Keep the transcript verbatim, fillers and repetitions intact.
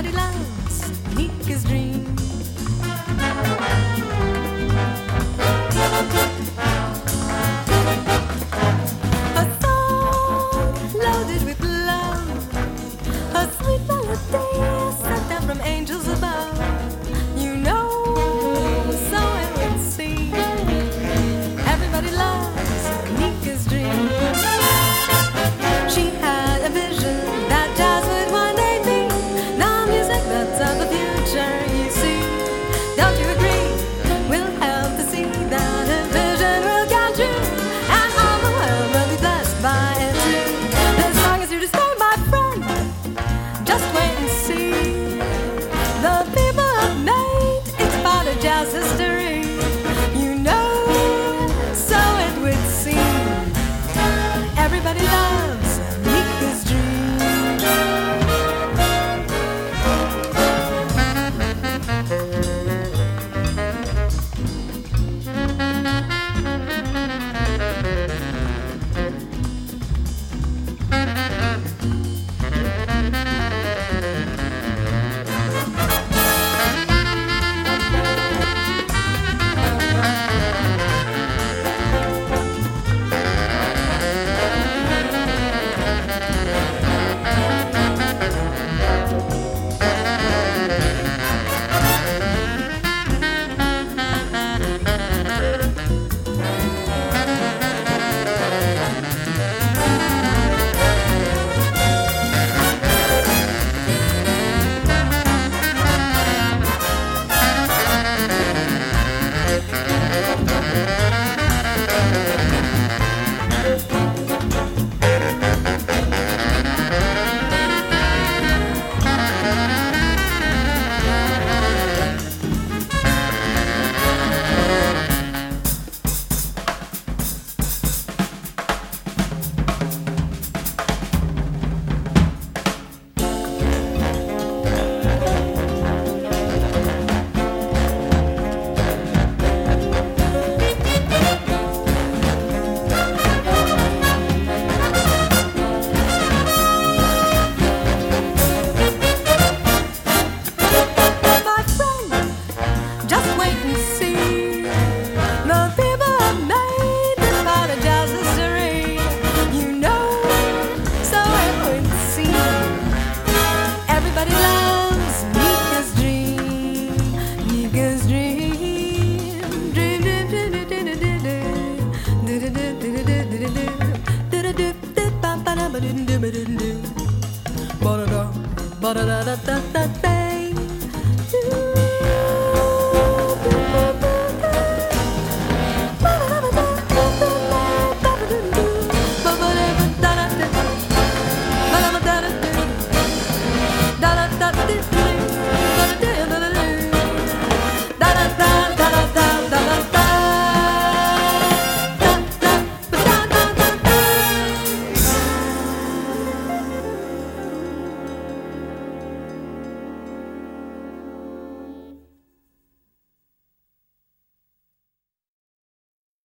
Everybody loves Nika's dream. A song loaded with love, a sweet melody sent down from angels above. You know, so it would seem. Everybody loves Nika's dream. She had a vision that jazz would one day be the music that's of the future, you see. Don't you agree? We'll help to see that a vision will come true, and all the world will be blessed by it too. This song is here to stay, my friend. Just wait and see. The people have made it's part of jazz history. You know, so it would seem. Everybody loves Nika's dream. Just wait and see. The people have made this part of jazz history. You know, so it would seem. Everybody loves Nika's dream. Nika's dream. Dream, dream, dream, dream, dream, dream, dream, dream, dream, dream,